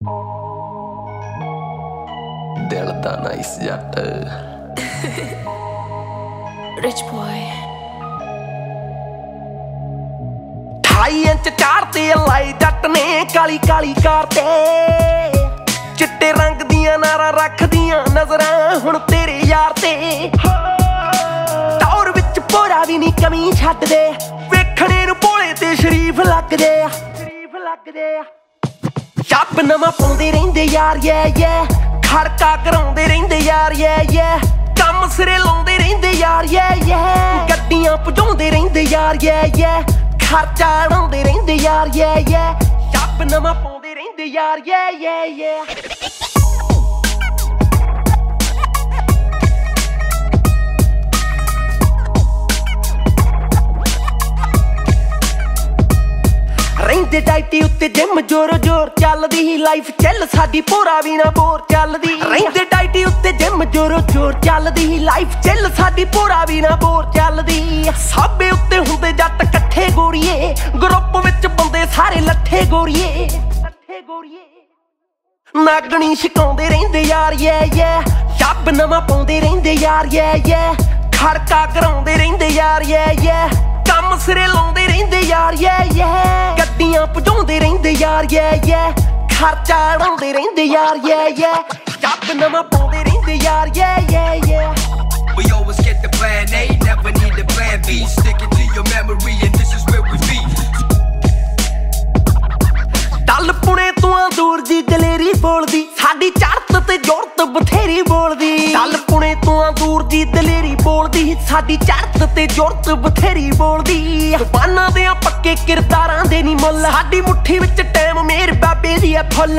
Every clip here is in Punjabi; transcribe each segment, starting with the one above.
ਦਿਲ ਦਾ nice Jatt Rich boy 28 inch ਚਾਰ ਤੇ ਲਾਈ ਜੱਟ ਨੇ ਕਾਲੀ ਕਾਲੀ ਕਾਰ ਤੇ ਚਿੱਟੇ ਰੰਗ ਦੀਆਂ ਨਾਰਾਂ ਰੱਖਦੀਆਂ ਨਜ਼ਰਾਂ ਹੁਣ ਤੇਰੇ ਯਾਰ ਤੇ ਟੌਰ ਵਿੱਚ ਪੋਰਾ ਵੀ ਨਹੀਂ ਕਮੀ ਛੱਡਦੇ ਵੇਖਣੇ ਨੂੰ ਭੋਲੇ ਤੇ ਸ਼ਰੀਫ ਲੱਗਦੇ ਆ ਸ਼ੱਬ ਨਵਾਂ ਪਾਉਂਦੇ ਰਹਿੰਦੇ ਯਾਰ ਖੜਕਾ ਕਰਾਉਂਦੇ ਰਹਿੰਦੇ ਯਾਰ ਕੰਮ ਸਿਰੇ ਲਾਉਂਦੇ ਰਹਿੰਦੇ ਯਾਰ ਗੱਡੀਆਂ ਭਜਾਉਂਦੇ ਰਹਿੰਦੇ ਯਾਰ ਖਰਚਾ ਉਡਾਉਂਦੇ ਰਹਿੰਦੇ ਯਾਰ ਸ਼ੱਬ ਨਵਾਂ ਪਾਉਂਦੇ ਰਹਿੰਦੇ ਯਾਰ ਰਹਿੰਦੇ ਡਾਈਟੀ ਉੱਤੇ ਜਿਮ ਜੋਰੋ ਜੋਰ ਚੱਲਦੀ ਲਾਈਫ ਚੱਲ ਸਾਡੀ ਪੂਰਾ ਵੀ ਨਾ ਬੋਰ ਚੱਲਦੀ ਰਹਿੰਦੇ ਡਾਈਟੀ ਉੱਤੇ ਜਿਮ ਜੋਰੋ ਜੋਰ ਚੱਲਦੀ ਲਾਈਫ ਚੱਲ ਸਾਡੀ ਪੂਰਾ ਵੀ ਨਾ ਬੋਰ ਚੱਲਦੀ ਸਾਬੇ ਉੱਤੇ ਹੁੰਦੇ ਜੱਟ ਇਕੱਠੇ ਗੋਰੀਏ ਗਰੁੱਪ ਵਿੱਚ ਬੰਦੇ ਸਾਰੇ ਲੱਠੇ ਗੋਰੀਏ ਨਾਗਣੀ ਛਕਾਉਂਦੇ ਰਹਿੰਦੇ ਯਾਰ ਸ਼ੱਬ ਨਵਾਂ ਪਾਉਂਦੇ ਰਹਿੰਦੇ ਯਾਰ ਖੜਕਾ ਕਰਾਉਂਦੇ ਰਹਿੰਦੇ ਯਾਰ ਕੰਮ ਸਿਰੇ ਲਾਉਂਦੇ ਰਹਿੰਦੇ ਯਾਰ ਗੱਡੀਆਂ ਭਜਾਉਂਦੇ ਰਹਿੰਦੇ ਯਾਰ ਖਰਚਾ ਉਡਾਉਂਦੇ ਰਹਿੰਦੇ ਯਾਰ ਸ਼ੱਬ ਨਵਾਂ ਪਾਉਂਦੇ ਰਹਿੰਦੇ ਯਾਰ We always get the plan A, never need the plan B. Sticking to your memory and this is where we be. ਟੱਲ Pune ਤੋਂ ਦੂਰ ਦੀ ਦਲੇਰੀ ਬੋਲਦੀ ਸਾਡੀ ਚੜ੍ਹਤ ਤੇ ਜੁਰਤ ਬਥੇਰੀ ਬੋਲਦੀ ਟੱਲ ਪੁਣੇ ਤੋਂ ਦੂਰ ਦੀ ਦਲੇਰੀ ਬੋਲਦੀ ਸਾਡੀ ਚੜ੍ਹਤ ਤੇ ਜੁਰਤ ਬਥੇਰੀ ਬੋਲਦੀ ਜ਼ਬਾਨਾਂ ਦੇ ਪੱਕੇ ਕਿਰਦਾਰਾਂ ਦੇ ਨੀ ਮੁੱਲ ਸਾਡੀ ਮੁੱਠੀ ਵਿੱਚ ਟਾਈਮ ਮੇਰ ਬਾਬੇ ਦੀ ਆ ਫੁੱਲ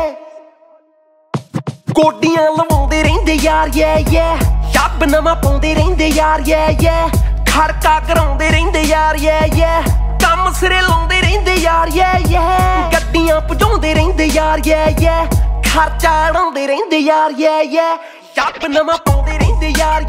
ਕੋਡੀਆਂ ਲਵਾਉਂਦੇ ਰਹਿੰਦੇ ਯਾਰ ਸ਼ੱਬ ਨਵਾਂ ਪਾਉਂਦੇ ਰਹਿੰਦੇ ਯਾਰ ਖੜਕਾ ਕਰਾਉਂਦੇ ਰਹਿੰਦੇ ਯਾਰ ਕੰਮ ਸਿਰੇ ਲਾਉਂਦੇ ਰਹਿੰਦੇ ਯਾਰ ਗੱਡੀਆਂ ਭਜਾਉਂਦੇ ਰਹਿੰਦੇ ਯਾਰ ਖਰਚਾ ਉਡਾਉਂਦੇ ਰਹਿੰਦੇ ਯਾਰ ਸ਼ੱਬ ਨਵਾਂ ਪਾਉਂਦੇ ਰਹਿੰਦੇ ਯਾਰ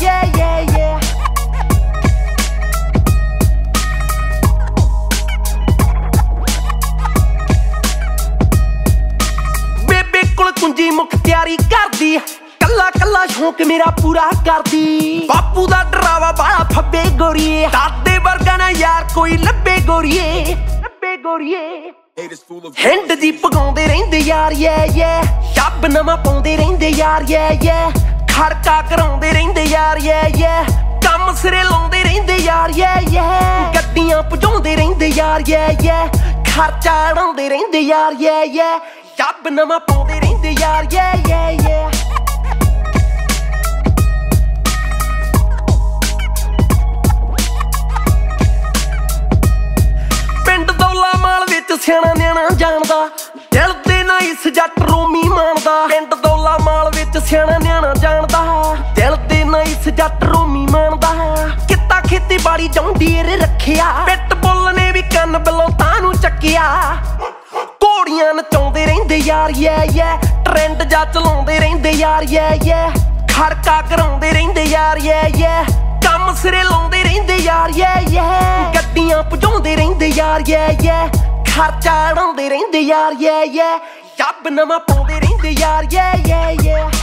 ਬੇਬੇ ਕੋਲ ਕੁੰਜੀ ਮੁਖਤਿਆਰੀ ਕਰਦੀ ਕੱਲਾ ਕੱਲਾ ਸ਼ੌਂਕ ਮੇਰਾ ਪੂਰਾ ਕਰਦੀ ਬਾਪੂ ਦਾ ਡਰਾਵਾ ਬਾਲਾ ਫੱਬੇ ਗੋਰੀਏ ਦਾਦੇ ਵਰਗਾ ਨਾ ਯਾਰ ਕੋਈ ਲੱਭੇ ਗੋਰੀਏ ਹਿੰਡ ਦੀ ਪਗਾਉਂਦੇ ਰਹਿੰਦੇ ਯਾਰ ਸ਼ੱਬ ਨਵਾਂ ਪਾਉਂਦੇ ਰਹਿੰਦੇ ਯਾਰ ਖੜਕਾ ਕਰਾਉਂਦੇ ਰਹਿੰਦੇ ਯਾਰ ਕੰਮ ਸਿਰੇ ਲਾਉਂਦੇ ਰਹਿੰਦੇ ਯਾਰ ਗੱਡੀਆਂ ਭਜਾਉਂਦੇ ਰਹਿੰਦੇ ਯਾਰ ਖਰਚਾ ਉਡਾਉਂਦੇ ਰਹਿੰਦੇ ਯਾਰ ਸ਼ੱਬ ਨਵਾਂ ਪਾਉਂਦੇ ਰਹਿੰਦੇ ਯਾਰ ਸਿਆਣਾ ਨਿਆਣਾ ਜਾਣਦਾ ਦਿਲ ਦੇ ਨਾ ਇਸ ਜੱਟ ਰੋਮੀ ਮਾਣਦਾ ਪਿੰਡ ਦੌਲਾ ਮਾਲ ਵਿੱਚ ਸਿਆਣਾ ਨਿਆਣਾ ਜਾਣਦਾ ਦਿਲ ਦੇ ਨਾ ਇਸ ਜੱਟ ਰੋਮੀ ਮਾਣਦਾ ਕਿੱਤਾ ਖੇਤੀਬਾੜੀ ਜੌਂਡੀਰ ਰੱਖਿਆ ਪਿੱਟ ਬੁੱਲ ਨੇ ਵੀ ਕੰਨ ਬਲੌਤਾਂ ਨੂੰ ਚੱਕਿਆ ਘੋੜੀਆਂ ਨਚਾਉਂਦੇ ਰਹਿੰਦੇ ਯਾਰ ਟ੍ਰੈਂਡ ਜਾ ਚਲਾਉਂਦੇ ਰਹਿੰਦੇ ਯਾਰ ਖੜਕਾ ਕਰਾਉਂਦੇ ਰਹਿੰਦੇ ਯਾਰ ਕੰਮ ਸਿਰੇ ਲਾਉਂਦੇ ਰਹਿੰਦੇ ਯਾਰ ਗੱਡੀਆਂ ਭਜਾਉਂਦੇ ਰਹਿੰਦੇ ਯਾਰ ਖਰਚਾ ਉਡਾਉਂਦੇ ਰਹਿੰਦੇ ਯਾਰ ਸ਼ੱਬ ਨਵਾਂ ਪਾਉਂਦੇ ਰਹਿੰਦੇ ਯਾਰ